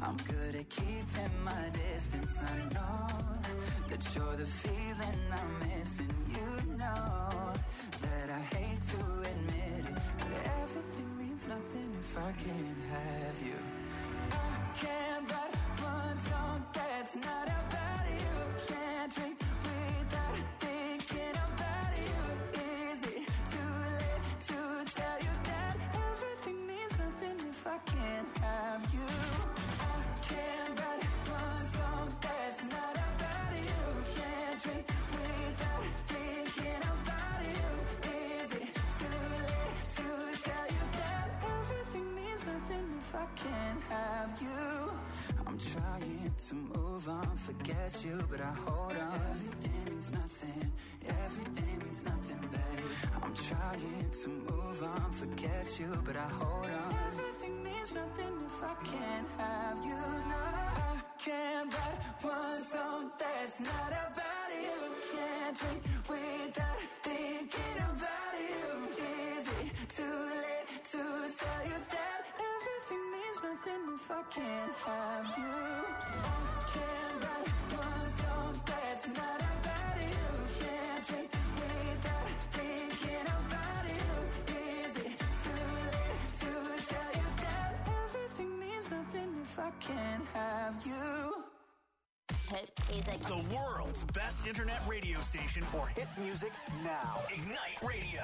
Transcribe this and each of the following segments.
I'm good at keeping my distance. I know that you're the feeling I'm missing. You know that I hate to admit it, but everything means nothing if I can't have you. I can't write one song that's not about you. Can't drink without thinking about you. Is it too late to tell you that everything means nothing if I can't have you? I can't write one song that's not about you. Can't drink without thinking about you. Is it too late to tell you that everything means nothing if I can't have you? I'm trying to move on, forget you, but I hold on. Everything means nothing, everything means nothing, babe. I'm trying to move on, forget you, but I hold on. Everything means nothing if I can't have you. No, I can't write one song that's not about you. Can't drink without thinking about you. Is it too late to tell you that everything means nothing if I can't have you? I can't write one song that's not about you. Can't drink without thinking about you. Is it too late to tell you that everything means nothing if I can't have you? Hit music. The world's best internet radio station for hit music now. Ignite Radio.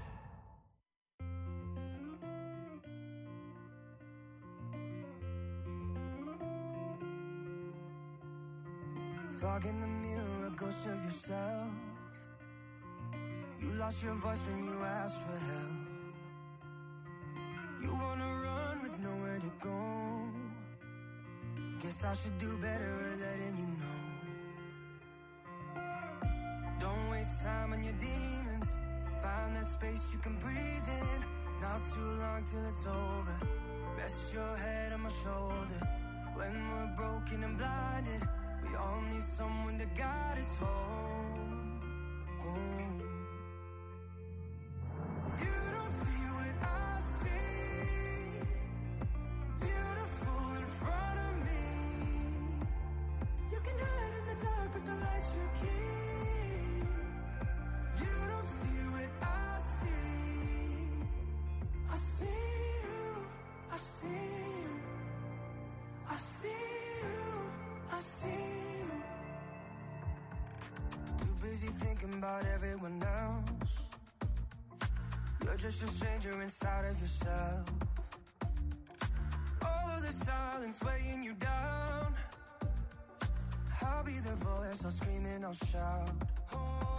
Fog in the mirror, a ghost of yourself. You lost your voice when you asked for help. You wanna run with nowhere to go. Guess I should do better at letting you know. Don't waste time on your demons. Find that space you can breathe in. Not too long till it's over. Rest your head on my shoulder. When we're broken and blinded, we all need someone to guide us home, home. You don't see what I see. Beautiful in front of me. You can hide in the dark, but the light you keep. You don't see what I see. I see you, I see you, I see you, I see you. Too busy thinking about everyone else. You're just a stranger inside of yourself. All of the silence weighing you down. I'll be the voice, I'll scream and I'll shout. Oh,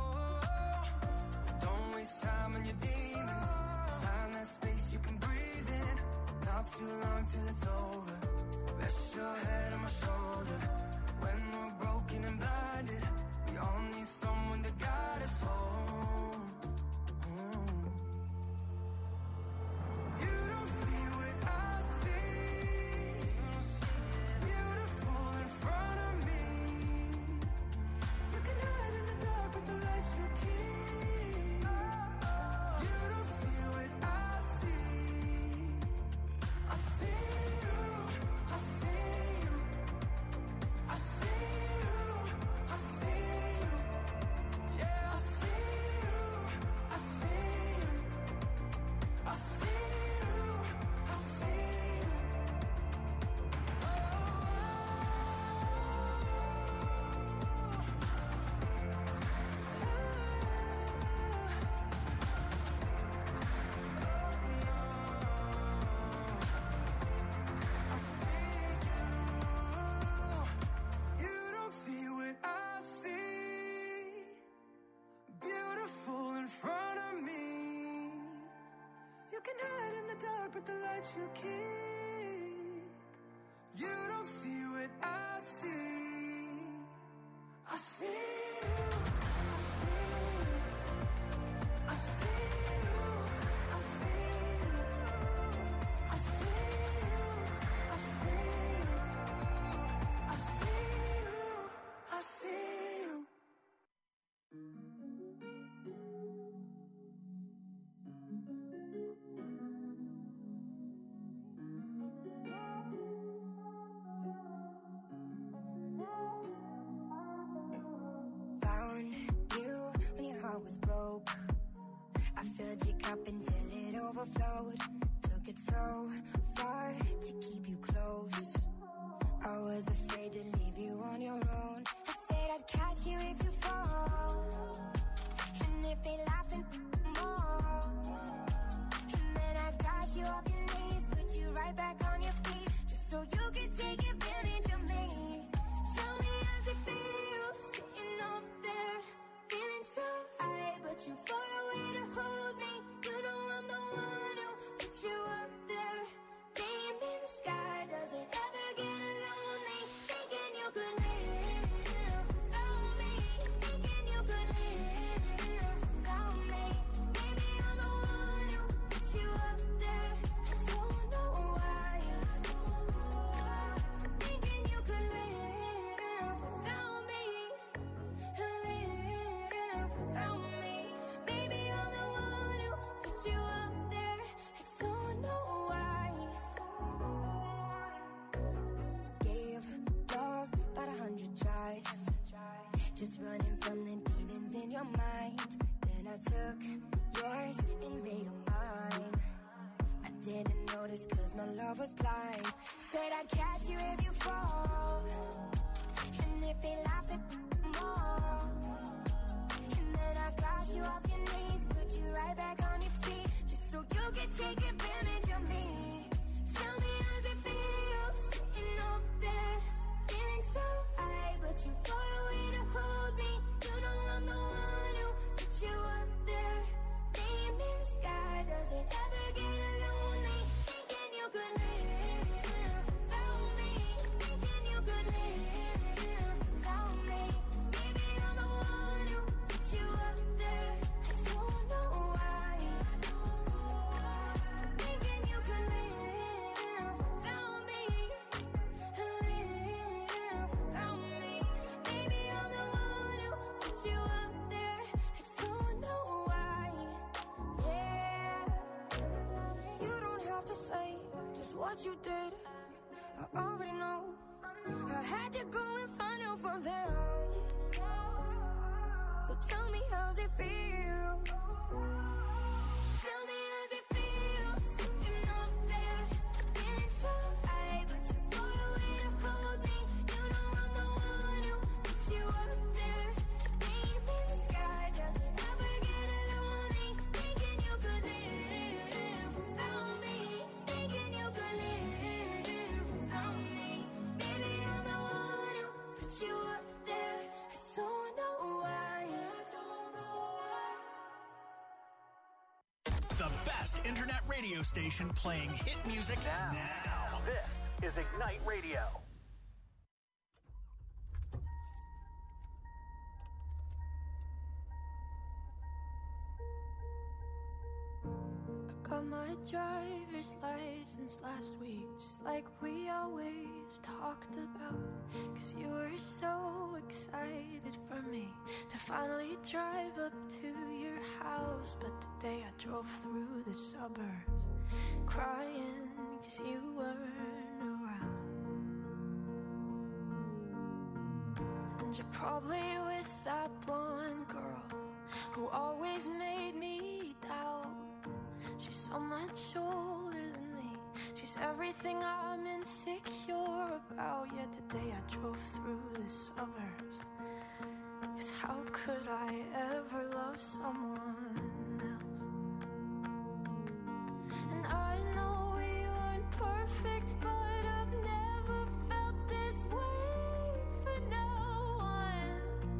don't waste time on your demons. Find that space you can breathe in. Not too long till it's over. Rest your head on my shoulder. When we're broken and blinded, we all need someone to guide us home. You don't see what I see. Beautiful in front of me. You can hide in the dark, but the light you keep. You don't see what I see. I see you, I see you, I see you, I see you. Yeah, I see you, I see you, I see you, I see you. You don't see what I see. Beautiful in front of me. You can hide in the dark, but the light you keep. You don't see what I see. I see you, I see you, I see you, I see you, I see you, I see you, I see you. heart was broke. I filled your cup until it overflowed. Took it so far to keep you close. I was afraid to leave you on your own. I said I'd catch you if you fall, and if they laugh and more, and then I got you off your knees, put you right back on your feet, just so you could take advantage of me. Tell me how's it feel, sitting up there, feeling so high, but too far away to hold me. You know I'm the one who put you up there. Name in the sky, does it ever get lonely? Thinking you could live without me. Thinking you could live without me. Maybe I'm the one who put you up there. I don't know why. Thinking you could live without me. Live without me. Baby, I'm the one who put you up there. I don't know why. Gave love about 100 tries, just running from the demons in your mind. Then I took yours and made them mine. I didn't notice cause my love was blind. Said I'd catch you if you fall, and if they laugh at more, and then I got you off your knees, put you right back on your feet, just so you could take advantage of me. Tell me how's it feel, sitting up there, feeling so high, but too far away to hold me. You know I'm the one who put you up there. Name in the sky, does it ever get lonely? Thinking you could live without me. Thinking you could live without me. Baby, I'm the one who put you up there. I don't know why. Thinking you could live without me. Live without me. Baby, I'm the one who put you up there. I don't know why. Yeah. You don't have to say just what you did. I already know. I had to go and find out from them. So tell me how's it feel. Tell me how's it feel, sitting up there, feeling so high, but too far away to hold me. You know I'm the one who put you up there. Name in the sky, does it ever get lonely? Thinking you could live without me. Thinking you could live without me. Baby, I'm the one who put you up there. I don't know why. I don't know why. The best internet radio station playing hit music now. This is Ignite Radio. Got my driver's license last week, just like we always talked about. Cause you were so excited for me to finally drive up to your house. But today I drove through the suburbs crying cause you weren't around. And you're probably with that blonde girl who always made me doubt. She's so much older than me. She's everything I'm insecure about. Yet today I drove through the suburbs. Cause how could I ever love someone else? And I know we aren't perfect, but I've never felt this way for no one.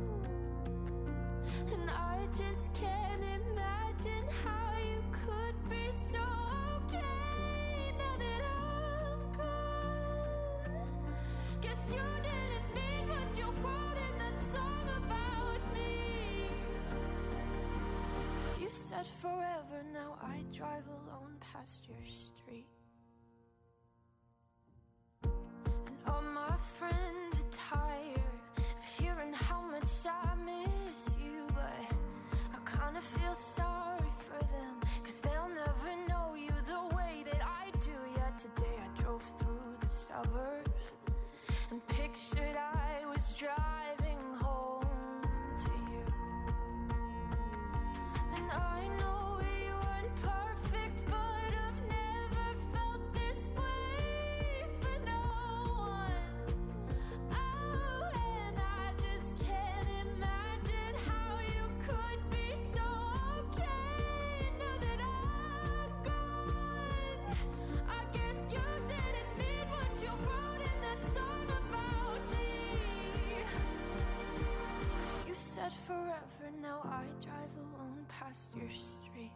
And I just can't imagine how you could be so okay now that I'm gone. Guess you didn't mean what you wrote in that song about me. 'Cause you said forever, now I drive alone past your street. And all my friends are tired of hearing how much I miss you, but I kinda feel sorry for them, 'cause they'll never know you the way that I do. Yet today I drove through the suburbs and pictured I was driving home to you. your street.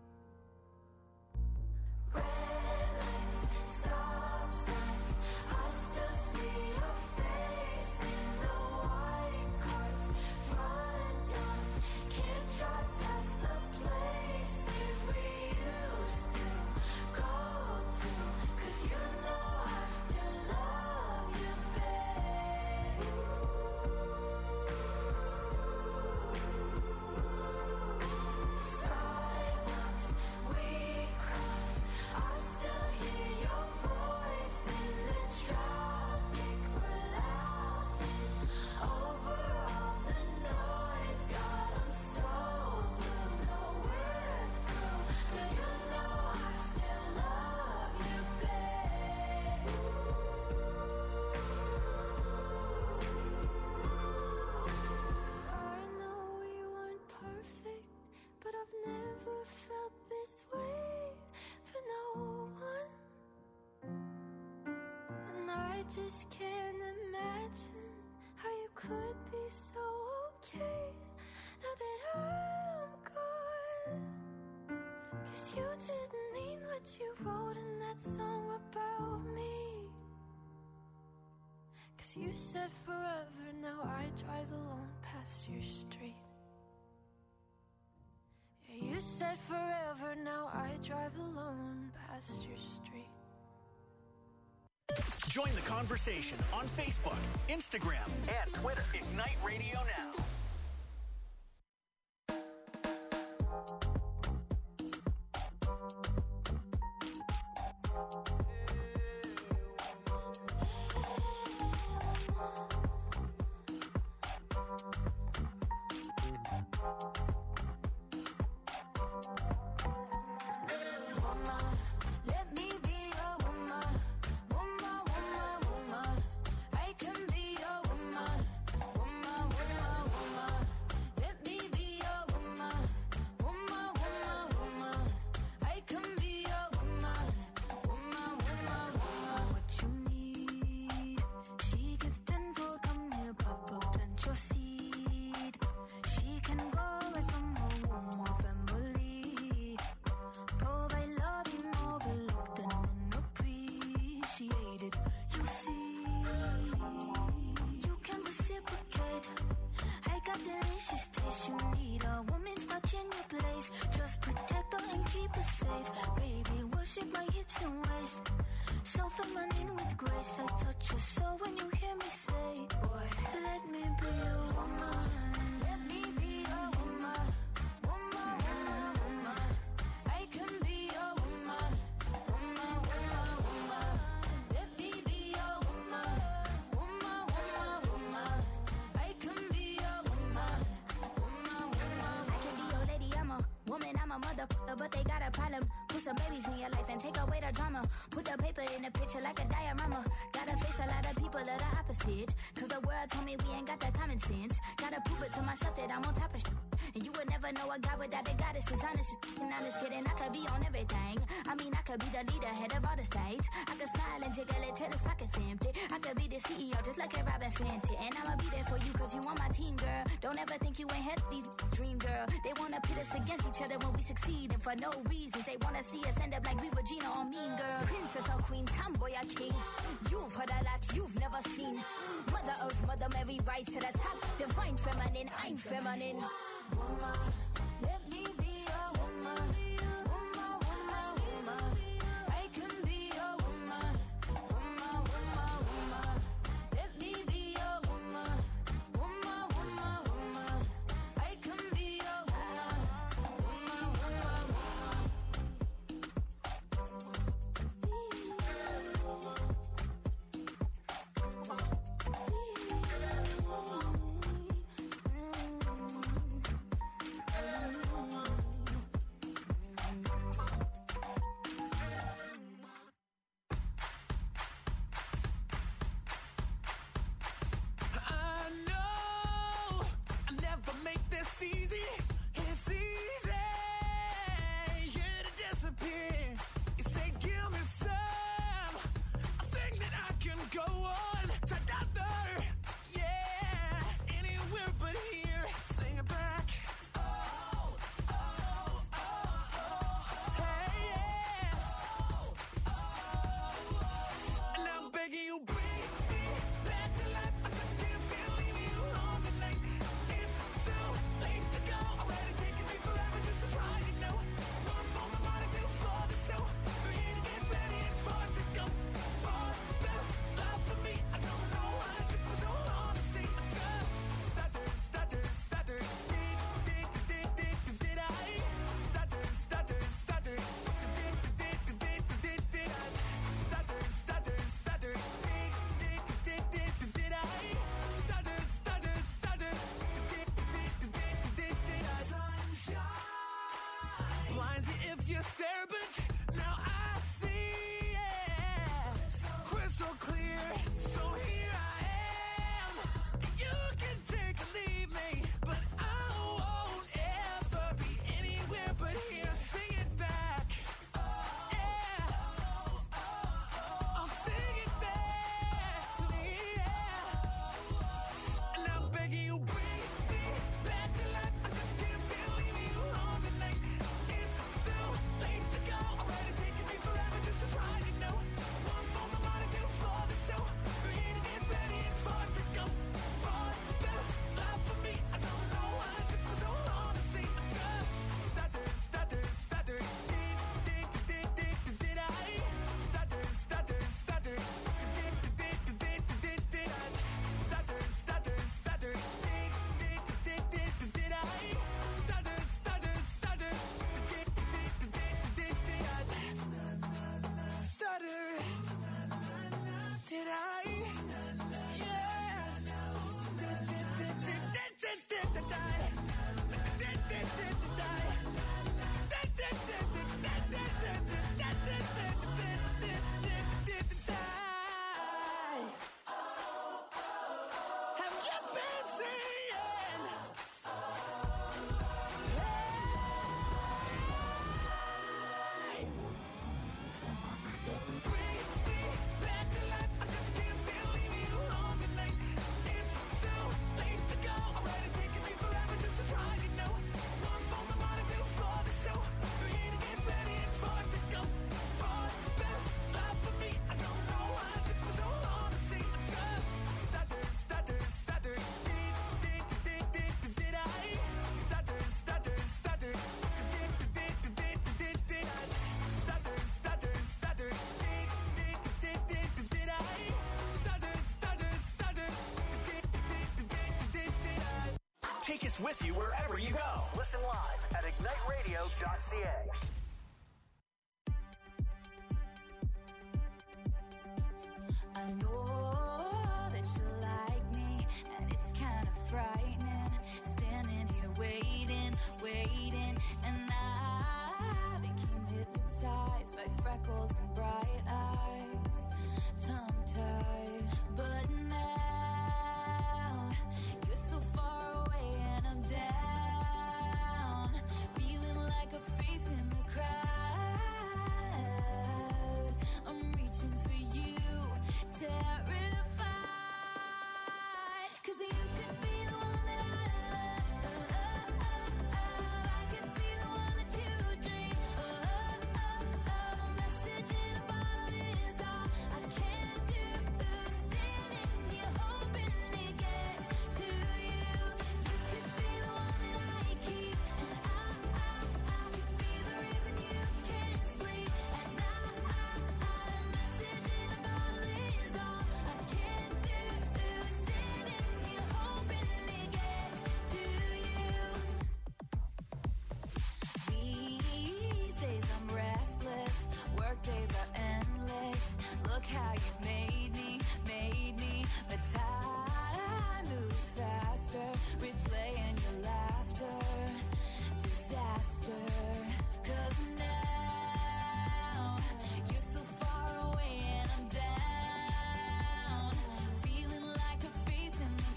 Red lights, stop signs, I still see your face in the white cars, front yards. Can't drive past the places we used to go to, 'cause you know I still love you, babe. Sidewalks we crossed, I still hear your voice in the traffic. We're laughing over all the noise. God, I'm so blue, know we're through, but you know I still love you, babe. I know we weren't perfect, but I've never felt this way for no one. And I just can't imagine how you could be so okay now that I'm gone. 'Cause you didn't mean what you wrote in that song about me. 'Cause you said forever, now I drive alone past your street. Yeah, you said forever, now I drive alone past your street. Join the conversation on Facebook, Instagram, and Twitter. Ignite Radio Now. Woman, let me be your woman. Woman, woman, woman. I can be your woman. Woman, woman, woman. Let me be your woman. Woman, woman, woman. I can be your woman. Woman, woman, woman. What you need, she give tenfold. Come here, Papa, plant your seed. She can go right from her womb or family. Provide love you overlooked and unappreciated. You see, you can reciprocate. I got delicious taste. You need a woman's touch in your place. Just protect her and keep her safe. Baby, worship my hips and waist. So feminine with grace. I touch your soul when you hear me say, boy, let me be your woman. Let me be your woman. Woman, woman, woman. I can be your woman. Woman, woman, woman. Let me be your woman. Woman, woman, woman. I can be your woman. Woman, woman. I can be your lady, I'm a woman, I'm a motherfucker, but they got a problem. Put some babies in your life and take away the drama. Put the paper in the picture like a diorama. Gotta face a lot of people of the opposite, 'cause the world told me we ain't got that common sense. Gotta prove it to myself that I'm on top of shit. And you would never know a guy without a goddess is honest. And honest kidding, I could be on everything. I mean, I could be the leader, head of all the states. I could smile and jiggle it till his pockets empty. I could be the CEO just like a Robin Fenty. And I'ma be there for you 'cause you on my team, girl. Don't ever think you ain't had these dream, girl. They wanna pit us against each other when we succeed, and for no reasons. They wanna see us end up like we were Gina or Mean Girl. Princess or queen, tomboy or king. You've heard a lot you've never seen. Mother Earth, Mother Mary, rise to the top. Divine feminine, I'm feminine. Woman, let me be your woman. Woman, woman, woman. I can be your woman. Woman, woman, woman. Let me be your woman. Woman, woman, woman. I can be your woman. Woman, woman, woman. Take us with you wherever you go. Listen live at igniteradio.ca. I know that you like me, and it's kind of frightening. Standing here waiting, and I became hypnotized by freckles and bright eyes, tongue-tied. But now you're so far away and I'm down, feeling like a face in the crowd. I'm reaching for you, terrified, 'cause you could be the one that I love. I could be the one that you dream. A message in a bottle is all I can do. Standing here hoping it gets to you. You could be the one that I keep, and I could be the reason you can't sleep at night. A message in a bottle is all I can do. Standing here hoping it gets to you. These days I'm restless, work days are endless. Look how you made me, but time moves faster, replaying your laughter, disaster. 'Cause now you're so far away and I'm down, feeling like a face in the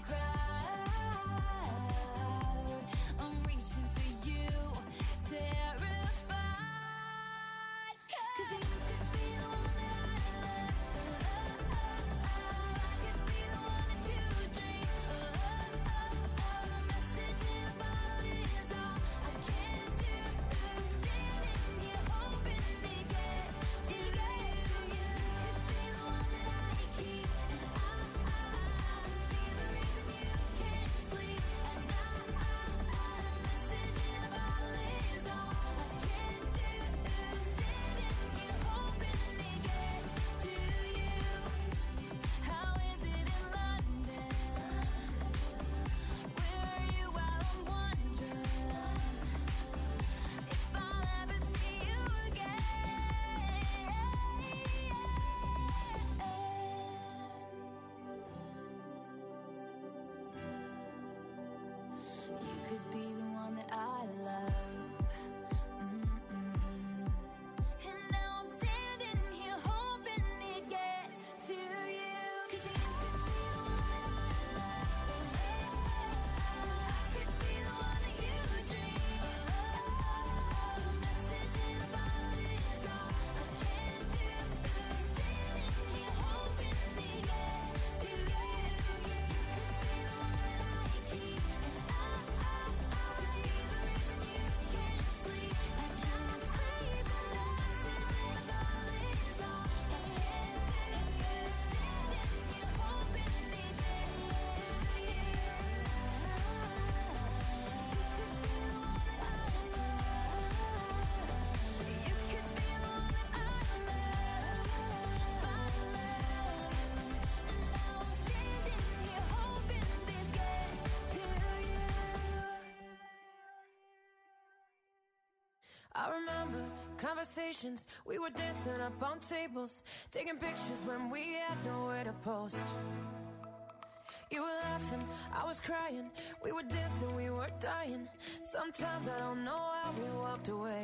crowd. I'm reaching for you, terrified, 'cause you could be the one that I love. I could be the one that you dream. A message in a bottle is all I can do. Standing here hoping it gets to you. You could be the one that I keep, and I could be the reason you can't sleep at night. A message in a bottle is all I can do. Standing here hoping it gets to you. How is it in London? Where are you while I'm wondering if I'll ever see you again? You could be the one that I love. And now I'm standing here hoping it gets to you. 'Cause you could be the one that I love. I could be the one that you dream. A message in a bottle is all I can do. Standing here hoping it gets to you. You could be the one that I keep, and I could be the reason you can't sleep at night. A message in a bottle is all I can do. Standing here hoping it gets to you. You could be the one that I love. You could be the one that I love, my love. And now I'm standing here hoping this gets to you. I remember conversations, we were dancing up on tables, taking pictures when we had nowhere to post. You were laughing, I was crying, we were dancing, we were dying. Sometimes I don't know how we walked away.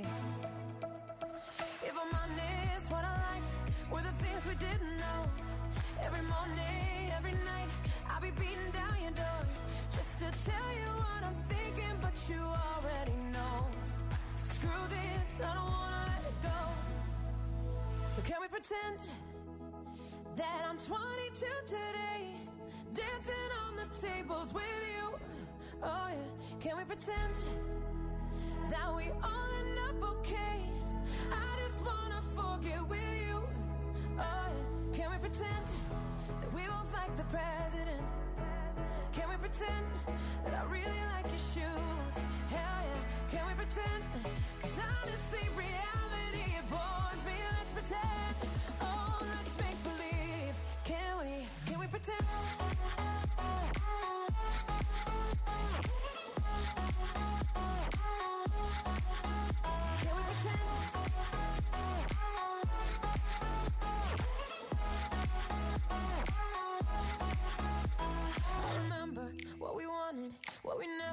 If I'm honest, what I liked were the things we didn't know. Every morning, every night, I'll be beating down your door just to tell you what I'm thinking, but you already know. Screw this, I don't wanna let it go. So can we pretend that I'm 22 today, dancing on the tables with you? Oh yeah, can we pretend that we all end up okay? I just wanna forget with you. Oh yeah, can we pretend that we both like the president? Can we pretend that I really like your shoes? Hell yeah, can we pretend? 'Cause honestly, reality it bores me. Let's pretend. Oh, let's make believe. Can we pretend?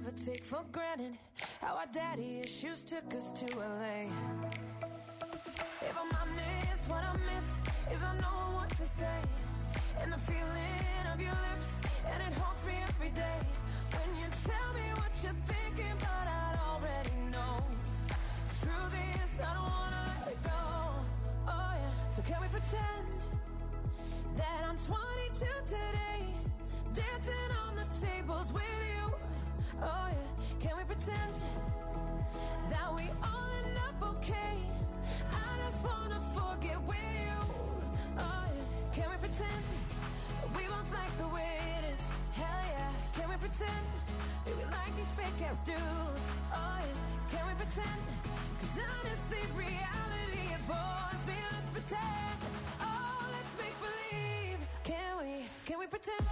never take for granted how our daddy issues took us to LA. If I'm honest, what I miss is I know what to say, and the feeling of your lips, and it haunts me every day. When you tell me what you're thinking, but I'd already know. Screw this, I don't wanna let it go. Oh yeah, so can we pretend that I'm 22 today, dancing on the tables with you? Oh yeah, can we pretend that we all end up okay? I just wanna forget with you. Oh yeah, can we pretend that we both like the way it is? Hell yeah, can we pretend that we like these fake out dudes? Oh yeah, can we pretend? 'Cause honestly, reality it bores me. Let's pretend. Oh, let's make believe. Can we pretend?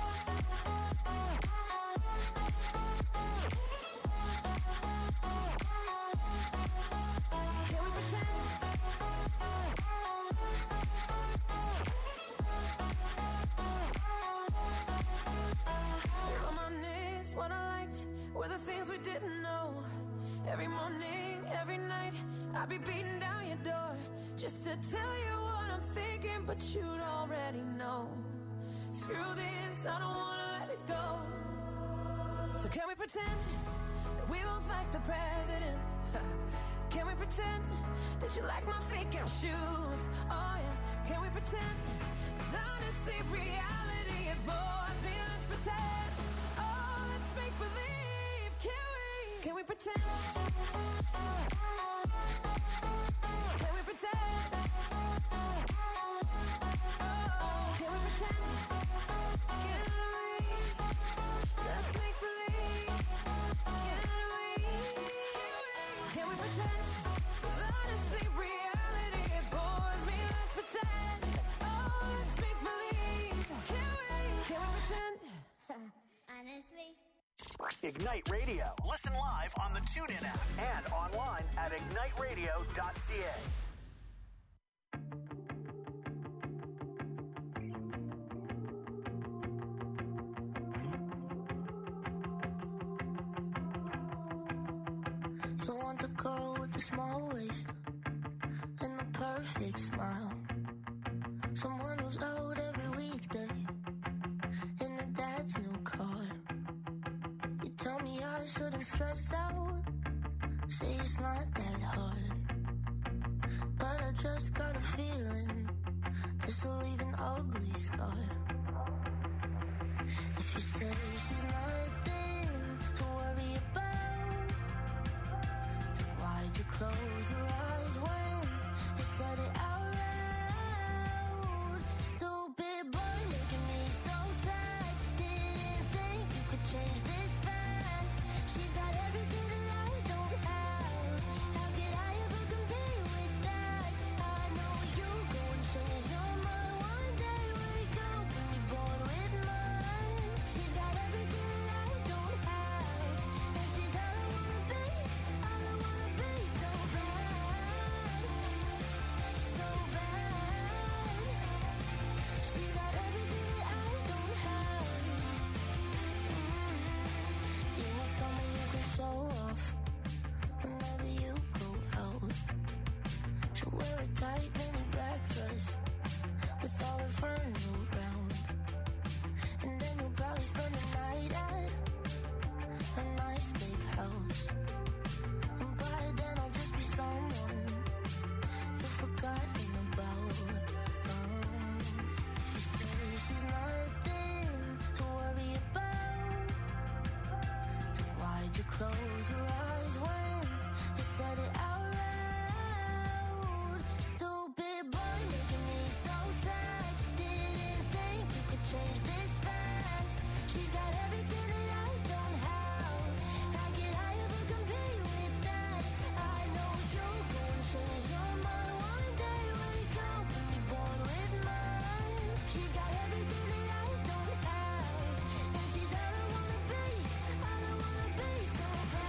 What I liked were the things we didn't know. Every morning, every night, I'd be beating down your door just to tell you what I'm thinking, but you'd already know. Screw this, I don't wanna let it go. So can we pretend that we both like the president? Can we pretend that you like my fake out shoes? Oh yeah, can we pretend? 'Cause honestly, reality it bores me. Let's pretend. Make believe, can we pretend? Can we pretend? Can we pretend? Let's make believe. Can we pretend? 'Cause honestly, reality it bores me. Let's pretend. Oh, let's make believe. Can we pretend? Honestly. Ignite Radio. Listen live on the TuneIn app and online at igniteradio.ca. You want the girl with the small waist and the perfect smile. Someone who's out every weekday in her dad's new car. Tell me I shouldn't stress out, say it's not that hard. But I just got a feeling this will leave an ugly scar. If you say she's nothing to worry about, then why'd you close your eyes when you said it out loud? Stupid boy making me so sad, didn't think you could change this fast. She's got everything that I don't have. How could I ever compete with that? I know you go and change your mind one day. Wake up and be born with mine. She's got everything that I don't have, and she's all I wanna be. All I wanna be, so bad, so bad. She's got everything that I don't have. You want someone you can show off whenever you go out. She'll wear a tight mini black dress with all her friends around, and then you'll probably spend the night at a nice big house. And by then I'll just be someone you've forgotten about. If you say she's nothing to worry about, then why'd you close your eyes when you said it out loud? Stupid boy making me so sad, didn't think you could change this fast. She's got everything that I don't have. How could I ever compete with that? I know you'll go and change your mind one day. Wake up and be born with mine. She's got everything that I don't have, and she's all I wanna be. All I wanna be, so bad.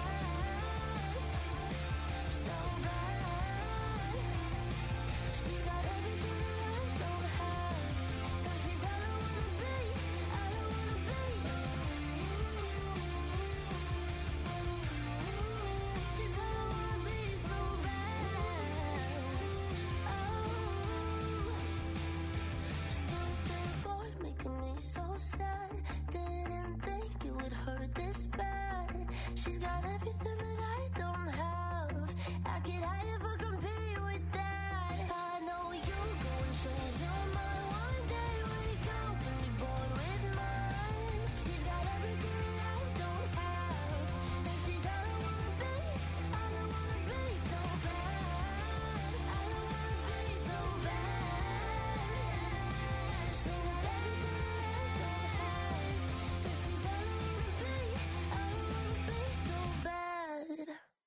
this bad. She's got everything that I don't have. I could ever compete with that. I know you gon' change your mind one day. Wake up and be bored with mine. She's got everything that I don't have, and she's all I wanna be. All I wanna be so bad. All I wanna be so bad. She's got everything that I don't have, and she's all I wanna be. All I wanna be so bad.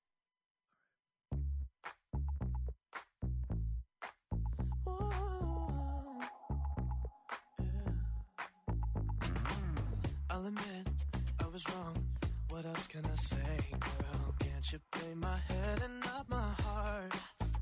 I'll admit I was wrong. What else can I say, girl? Can't you play my head and not my heart?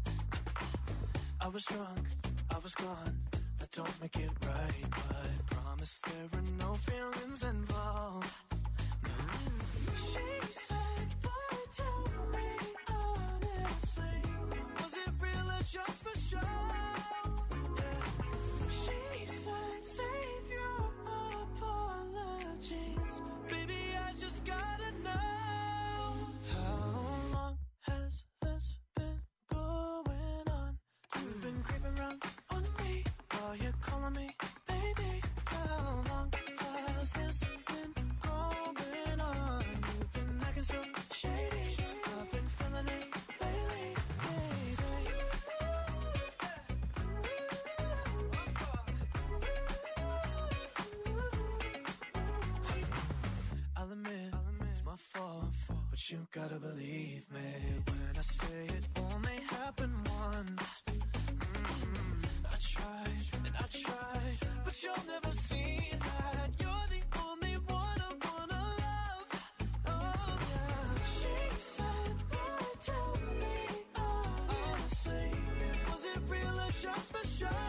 I was drunk, I was gone. That don't make it right, but promise there are no feelings involved. No. She said, boy, tell me honestly, was it real or just for show? Yeah. She said, save your apologies. Baby, I just gotta know, how long has this been going on? You've been creeping around on me while you're calling me baby. How long has this been going on? You've been acting so shady. I've been feeling it lately, baby. I'll admit it's my fault, but you gotta believe me when I say it only happened once. I tried and I tried, but you'll never see that. You're the only one I wanna love. Oh yeah. She said, boy, tell me honestly, was it real or just for show?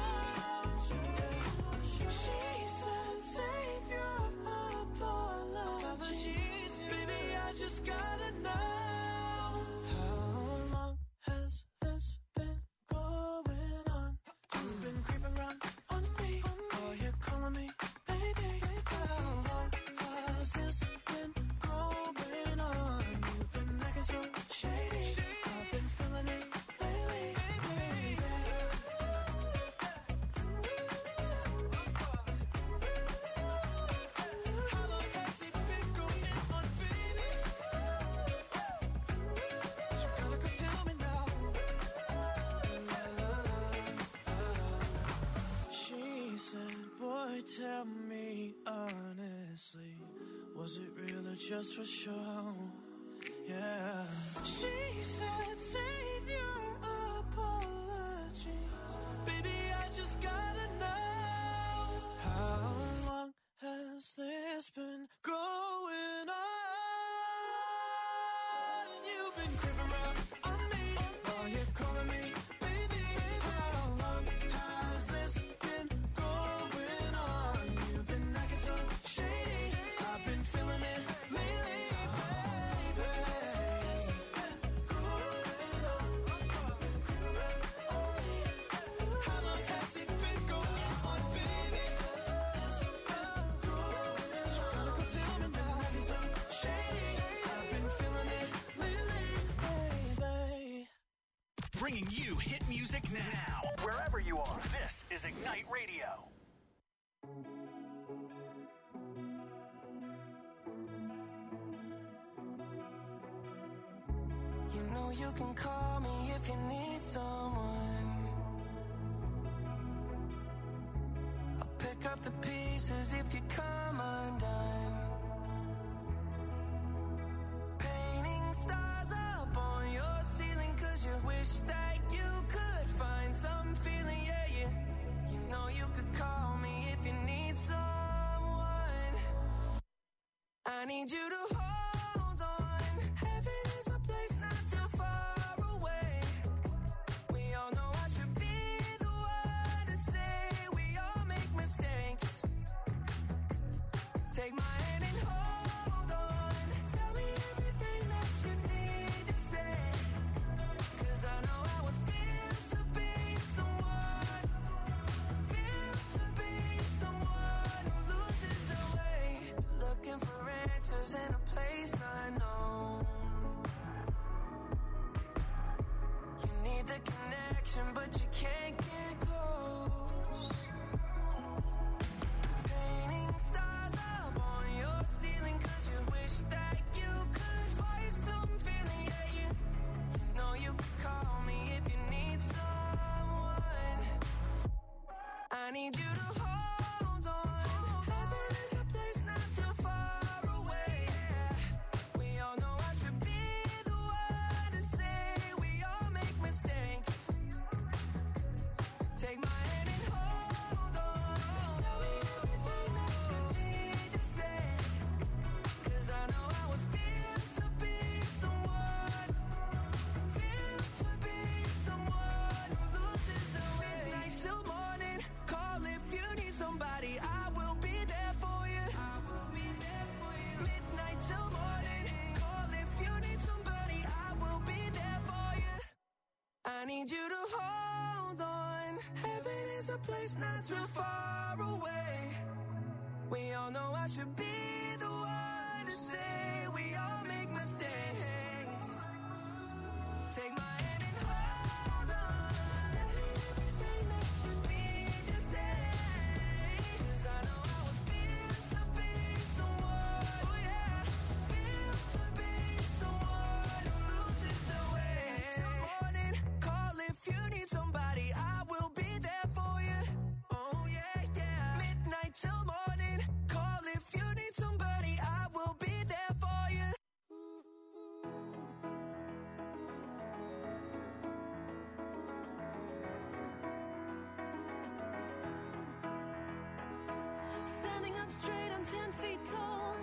She said, save your apologies. Baby, I just gotta know, how long has this been going on? You've been creeping around on me while you're calling me baby. How long has this been going on? You've been acting so shady. I've been feeling it lately, baby. How long has it been going on, baby? You gotta go tell me now. She said, boy, tell me honestly, was it real or just for show? Yeah. She said, save your apologies. Baby, I just gotta know, how long has this been going on? You've been creeping around on me while you're calling me baby. How long has this been going on? You've been acting so shady. I've been feeling it lately, baby. How long has it been going on, baby? You gotta go tell me now. So shady. I've been feeling it lately, baby. Bringing you hit music now. Wherever you are, this is Ignite Radio. You know you can call me if you need someone. I'll pick up the pieces if you come undone. Painting stars up on your ceiling 'cause you wish that you could find some feeling, yeah, yeah. You know you could call me if you need someone. I need you to hold on. Heaven is a place not too far away. We all know I should be the one to say we all make mistakes. Take my hand and hold on. Tell me everything that you need to say. 'Cause I know how it feels to be someone. Feels to be someone who loses the way. Looking for answers in a place need you to hold on. Heaven is a place not too far away. We all know I should be the one to say we all make mistakes. Take my hand and hold on. Tell me everything that you need to say. 'Cause I know how it feels to be someone, oh yeah, feels to be someone who loses the way. Till morning, call if you need somebody, I will be there for you. Oh yeah, yeah. Midnight till morning, call if you need somebody, I will be there for you. Standing up straight, I'm 10 feet tall.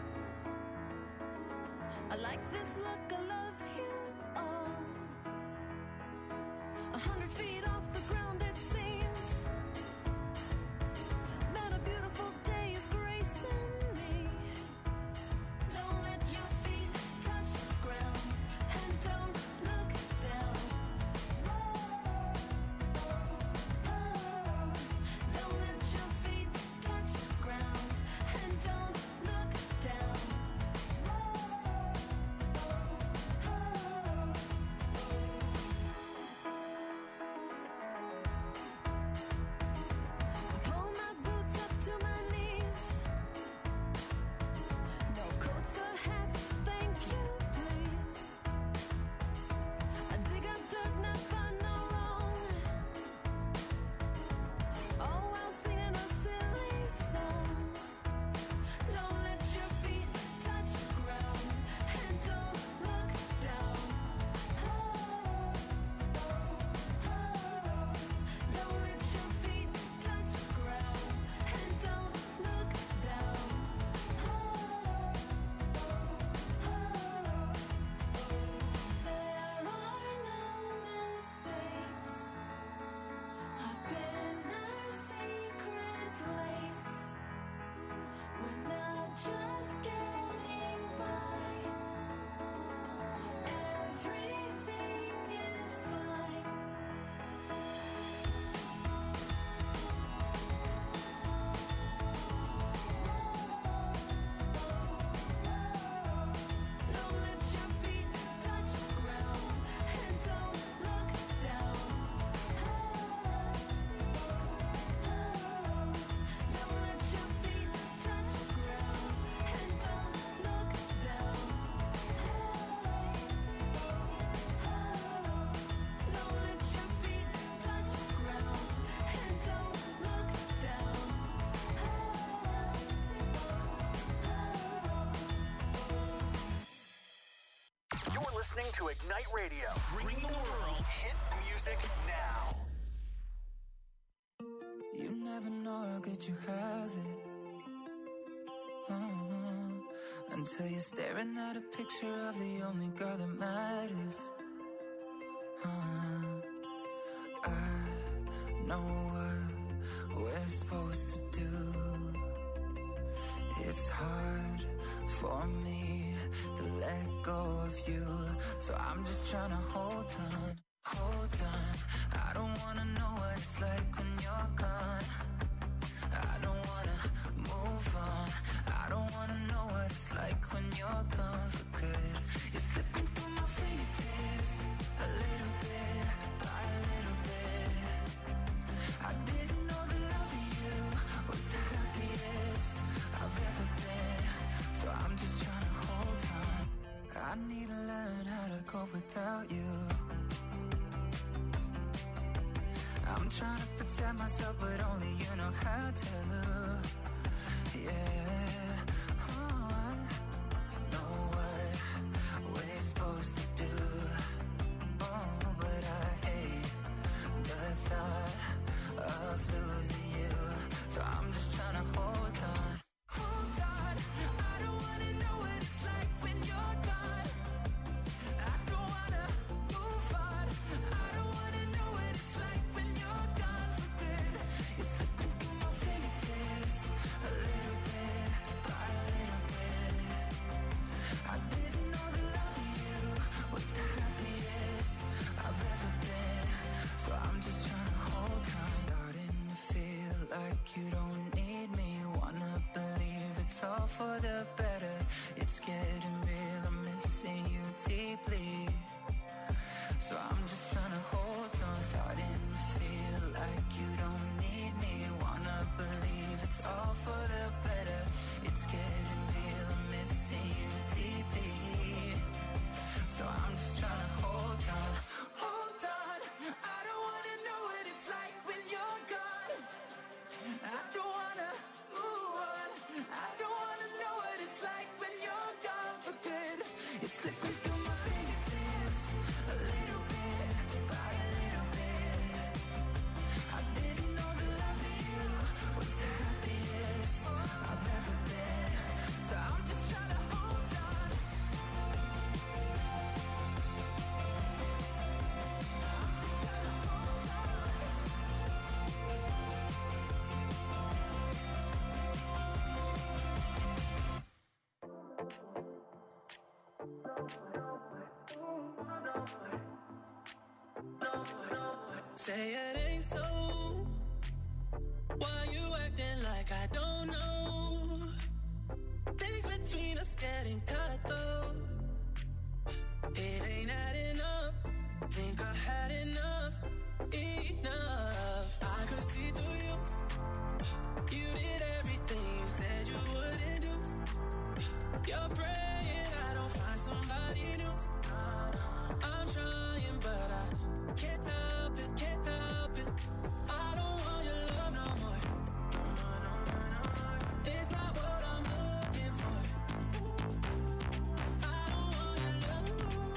I like this look, I love you all. 100 feet off the ground it seems that a beautiful day is gracing me. Don't let your feet touch the ground and don't look down. Don't let your feet touch the ground and don't look down. Pull my boots up to my knees. No coats or hats, thank you, please. I dig up dirt, never no wrong. All while singing a silly song. Don't let your feet touch the ground and don't look down. Don't let your feet touch the ground and don't look down. There are no mistakes. I've been our secret place. We're not just getting by. Everything is fine. Don't let your feet touch the ground and don't look down. Don't let your feet touch the ground and don't look down. Don't let your feet touch the ground and don't look down. You're listening to Ignite Radio. Bring the world hit music now. You never know how good you have it. Until you're staring at a picture of the only girl that matters. I know what we're supposed to do. It's hard for me to let go of you, so I'm just trying to hold on, hold on. I don't wanna know what it's like when you're gone. I don't wanna move on. I don't wanna know what it's like when you're gone for good. You're slipping through my fingertips, a little bit by a little bit. I didn't know the love of you was the happiest I've ever been, so I'm just trying to hold on. I need to learn how to cope without you. I'm trying to protect myself, but only you know how to. Yeah, oh, I know what we're supposed to do. Oh, but I hate the thought of losing you, so I'm just trying to hold on. Hold on, I don't wanna know what it's like when you're gone. I don't wanna move on. I don't wanna know what it's like when you're gone for good. You're slipping through my fingertips. for the better. It's getting real, I'm missing you deeply. So I'm just trying to hold on, starting to feel like you don't need me. Wanna believe it's all for the better. It's getting real, I'm missing you deeply. So I'm just trying to hold on. Hold on, I don't wanna know what it's like when you're gone. I don't wanna move on. I don't wanna know what it's like when you're gone for good. It's slipping through my fingertips, a little bit, by a little bit. I didn't know the love of you was the happiest I've ever been. So I'm just trying to hold on. I'm just trying to hold on. Say it ain't so. Why you acting like I don't know? Things between us getting cut though. It ain't adding up. Think I had enough. Enough. I could see through you. You did everything you said you wouldn't do. You're praying I don't find somebody new. I'm trying but I can't help it, can't help it. I don't want your love no more. It's not what I'm looking for. I don't want your love.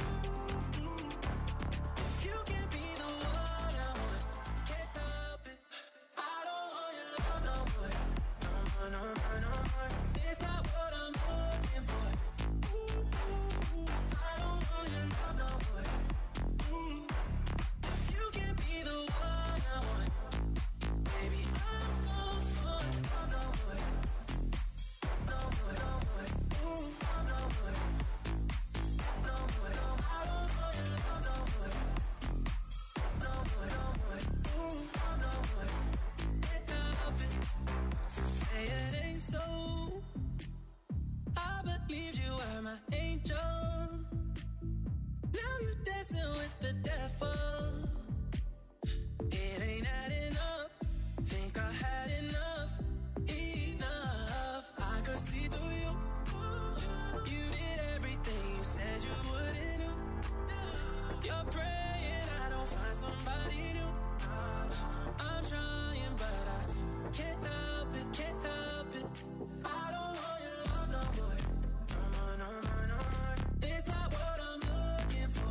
If you can't be the one I want, can't help it. I don't want your love no more. It's not what I'm looking for. I don't want your love no more. If you can't be the one I want, baby, I'm gone for love no more. No more, no more. No more. No more, no more. I don't want your love no more. No more, no more. No more. Can't help it. Say it ain't so. I believed you were my angel. Now you're dancing with the devil. It ain't adding up. Think I had enough. Enough. I could see through you. You did everything you said you wouldn't do. You're praying I don't find somebody new. I'm trying but I can't help it, can't help it. I don't want your love no more. No more, no more. It's not what I'm looking for.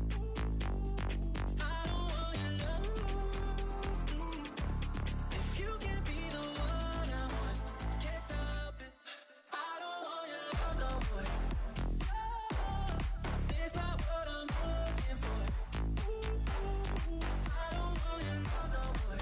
I don't want your love. If you can't be the one I want, can't help it. I don't want your love no more. It's not what I'm looking for. I don't want your love no more.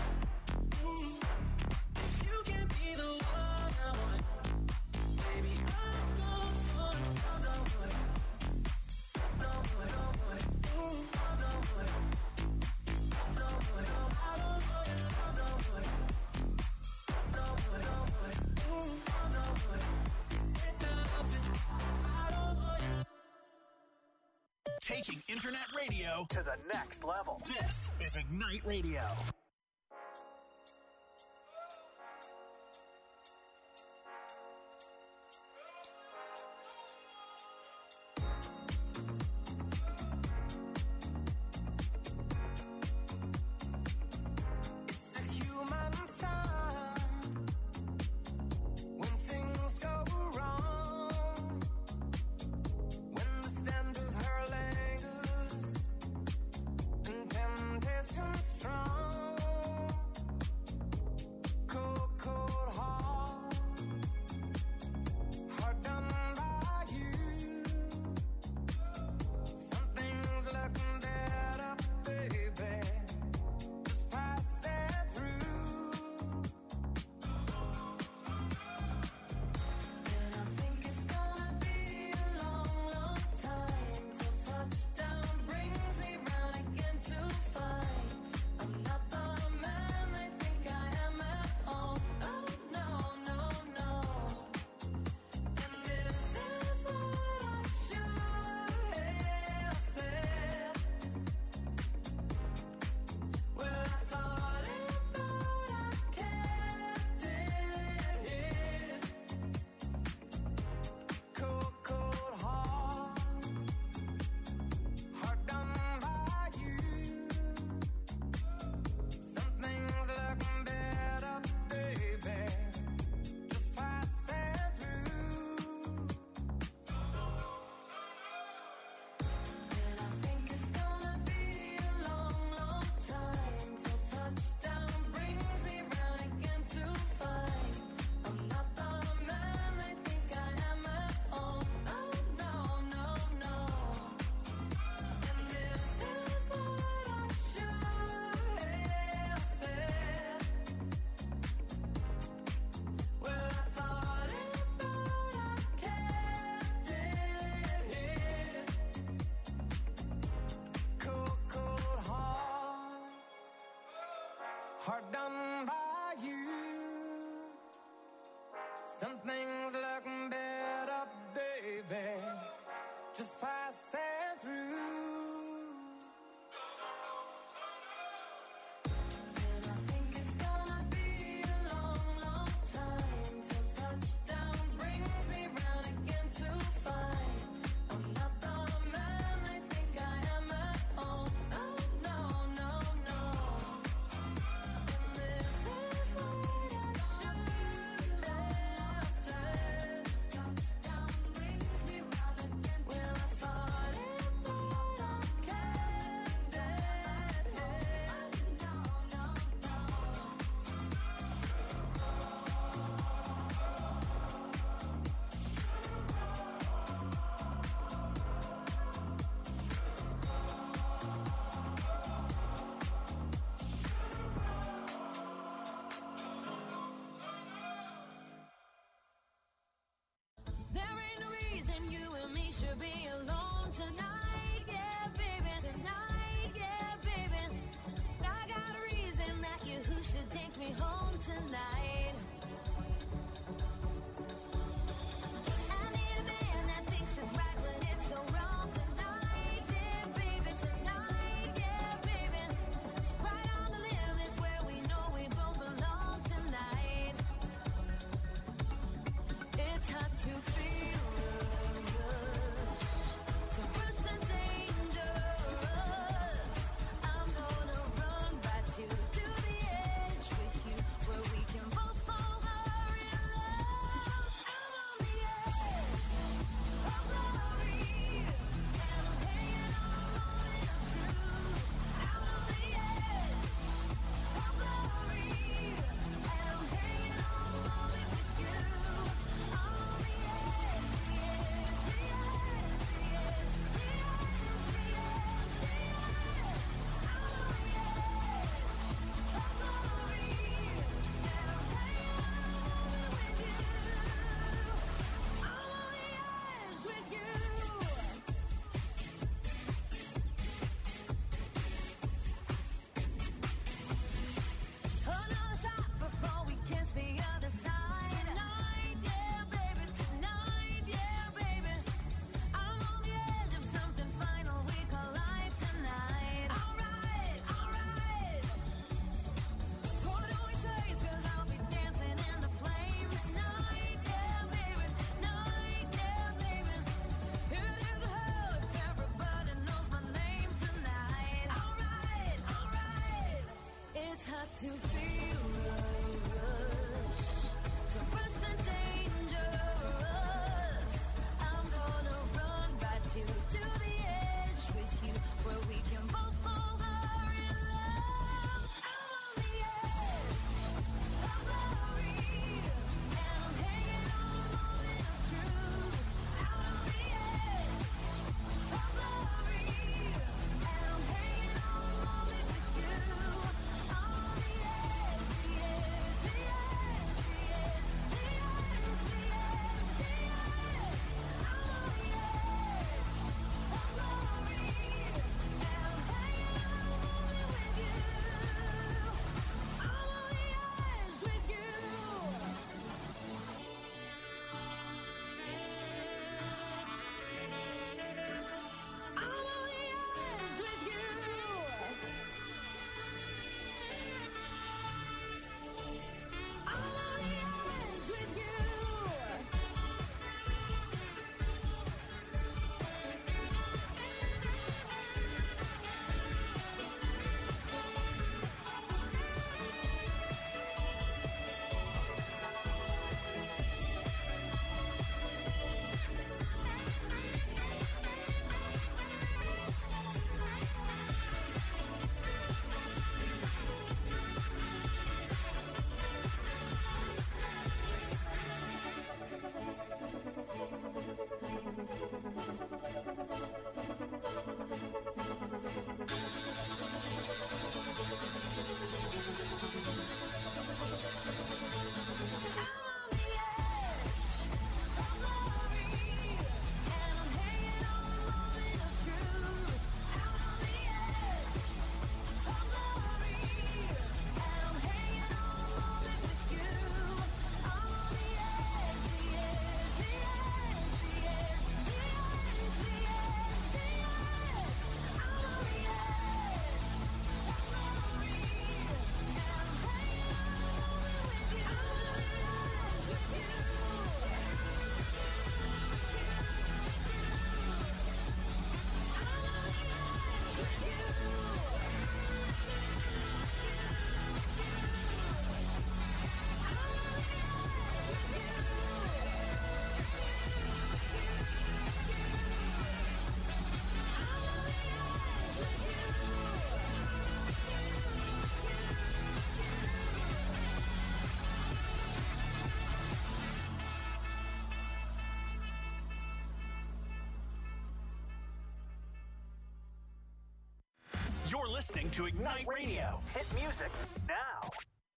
If you can't be the one I want, baby, I'm gone for love no more. No more, no more. No more. No more, no more. I don't want your love no more. No more, no more. No more. Can't help it. I don't want your. Taking internet radio to the next level. This is Ignite Radio. It's a human sign when things go wrong, when the scent of her lingers and temptation strong. are done by you. Some things look better, baby, just passing through. And I think it's gonna be a long, long time till touchdown brings me round again to find I'm not the man I think I am at home. Oh, no, no, no. And this is what I should have said. Touchdown brings me round again. Well, I thought it, but I can't dead head. No, no, no. There ain't no reason you and me should be alone tonight, yeah, baby. Tonight, yeah, baby. I got a reason that you who should take me home tonight. I need a man that thinks it's right when it's so wrong tonight, yeah, baby. Tonight, yeah, baby. Right on the limits where we know we both belong tonight. It's hard to feel the rush, to rush the dangerous. I'm gonna run right to the edge with you, where we can both fall listening to Ignite Radio. Hit music now.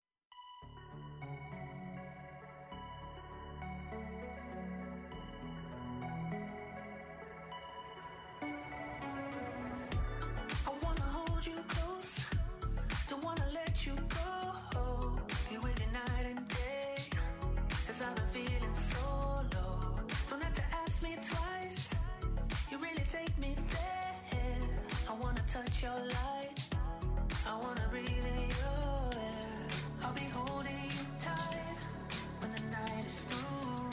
I wanna hold you close, don't wanna let you go. Be with you night and day, 'cause I've been feeling so low. Don't have to ask me twice, you really take me there. I wanna touch your light, I wanna breathe in your air. I'll be holding you tight when the night is through.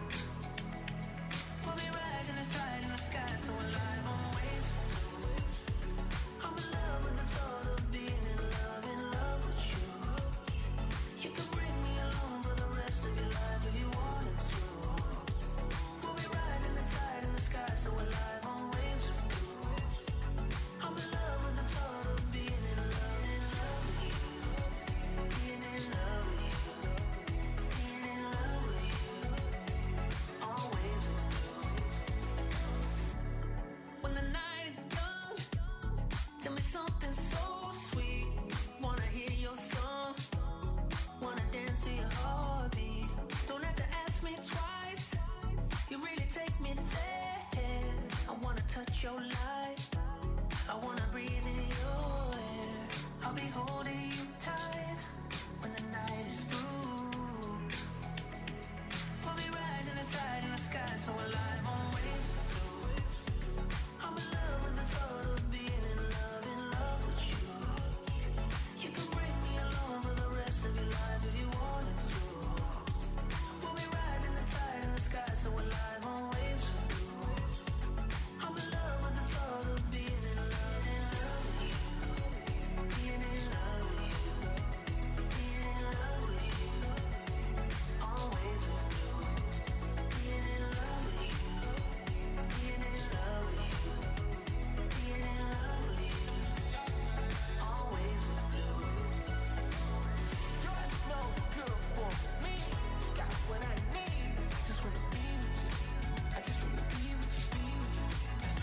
We'll be riding the tide in the sky, so alive on waves. I'm in love with the thought of being in love with you. You can bring me along for the rest of your life if you wanted to. We'll be riding the tide in the sky, so alive on waves. I'm in love with the thought of being in love with you. Being in love with you. Being in love with you. Always with you. When the night is done, tell me something so sweet. Wanna hear your song, wanna dance to your heartbeat. Don't have to ask me twice, you really take me there. I wanna touch your light, I wanna breathe in your air. I'll be holding you tight when the night is through. We'll be riding the tide in the sky, so alive on waves. I'm in love with the thought of being in love with you. You can bring me along for the rest of your life if you wanted to. We'll be riding the tide in the sky, so alive on waves. I'm in love with the thought of being in love with you. Being in love with you. Being in love with you. Always with you. Being in love with you. Being in love with you. Being in love with you. Always with you. You're no good for me. You got what I need. Just wanna be with you. I just wanna be with you, be with you.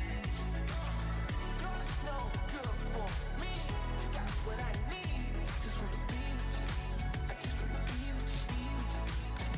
You're no good for me. You got what I need. Just wanna be with you. I just wanna be with you, be with you.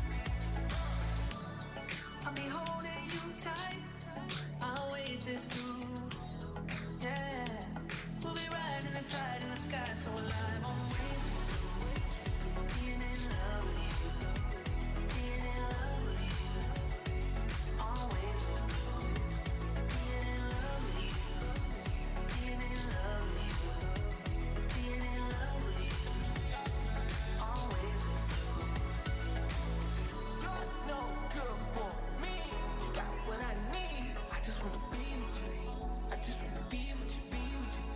I'll be holding you tight, I'll wait this through. Yeah, we'll be riding the tide in the sky, so alive on waves. Being in love with you. Being in love with you. Always with you. Being in love with you. Being in love with you. Being in love with you. Always with you. You're no good for me. You got what I need. I just wanna be with you. I just wanna be with you, be with you.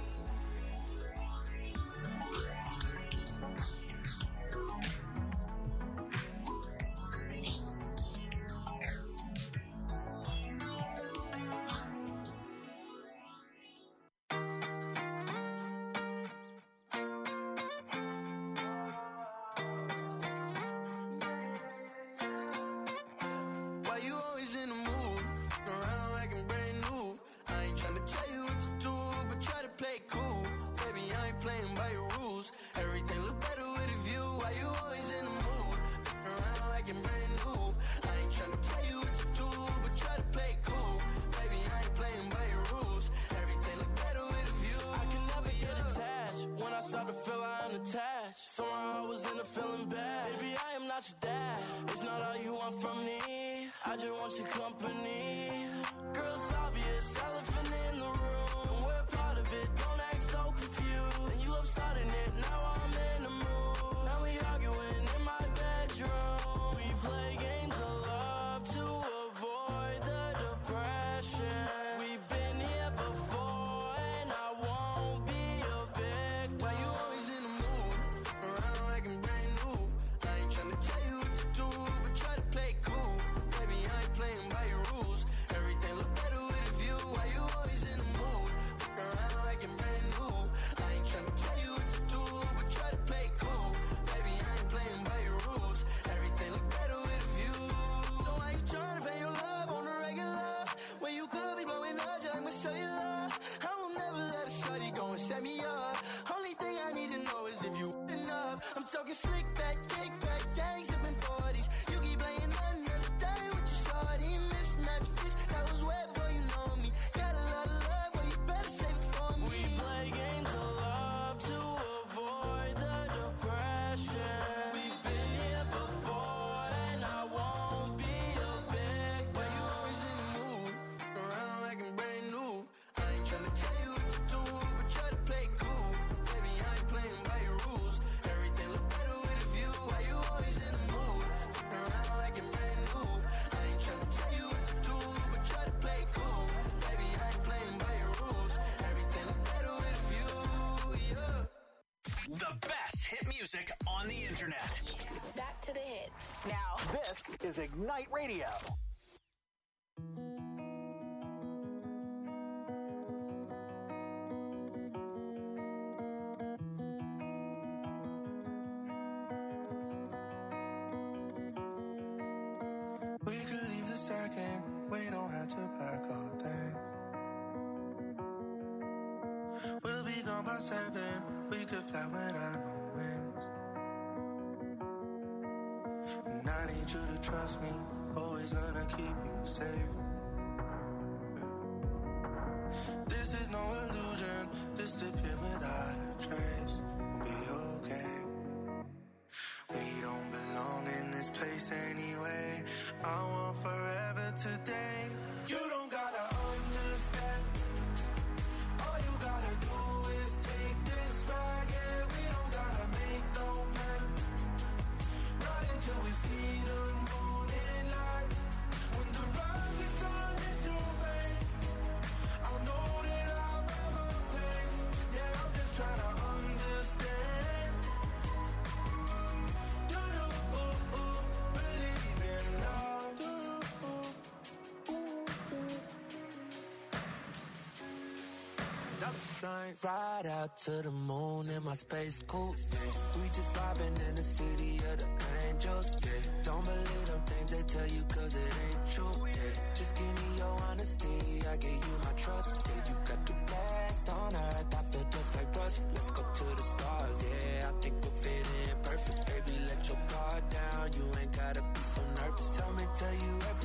Why you always in the mood? Around like I'm brand new. I ain't tryna tell you what to do, but try to play cool. Baby, I ain't playing by your rules. Everything look better with a view. Why you always in the mood? Around like I'm brand new. I ain't tryna tell you what to do, but try to play cool. Baby, I ain't playing by your rules. Everything look better with a view. I can never get attached. When I start to feel I'm attached, somehow I was in a feeling bad. Baby, I am not your dad. It's not all you want from me. I just want your company. Girl, it's obvious, elephant in the room. And we're part of it, don't act so confused. And you love starting it, now I'm in the mood. Now we arguing in my bedroom. We play games of love to avoid the depression. We've been here before, and I won't be a victim. Why you always in the mood? Around like I'm brand new. I ain't tryna tell you what to do, but try to play cool. Baby, I ain't playing by your rules. Everything look better with a view. Why you always in the mood? Around like I'm brand new. I ain't tryna tell you what to do, but try to play cool. Baby, I ain't playing by your rules. Everything look better with a view. talking slick back, kick back, gang sipping 40s. You keep playing another day with your shorty. Mismatch fist, that was wet before you know me. Got a lot of love, but you better save it for me. We play games of love to avoid the depression. We've been here before, and I won't be a victim. Why you always in the mood? Around like I'm brand new. I ain't tryna tell you what to do, but try to play cool. Baby, I ain't playing by your rules. Everything look better with a view. Why you always in the mood? Around like I'm brand new. I ain't tryna tell you what to do, but try to play cool. Baby, I ain't playing by your rules. Everything look better with a view, yeah. The best hit music on the internet. Back to the hits. Now, this is Ignite Radio. We could leave the second, we don't have to pack all things. We'll be gone by 7, we could fly without no wings. And I need you to trust me, always gonna keep you safe. This is no illusion, disappear without a trace. We'll be okay. We don't belong in this place anyway. I want forever today. You don't gotta understand. All you gotta do is take this ride. Yeah, we don't gotta make no plan. Right until we see the morning light. When the rising sun hits your face, I'll know that I've ever place. Yeah, I'm just trying to understand. Do you believe in love? Do you? Another drink, ride out to the moon in my space coupe. We just vibing in the city of the angels. Yeah. Don't believe them things they tell you, cause it ain't true. Yeah. Just give me your honesty, I give you my trust. Yeah, you got the best on earth, I feel just like Russ. Let's go to the stars, yeah, I think we're fitting perfect. Baby, let your guard down, you ain't gotta be so nervous. Tell you everything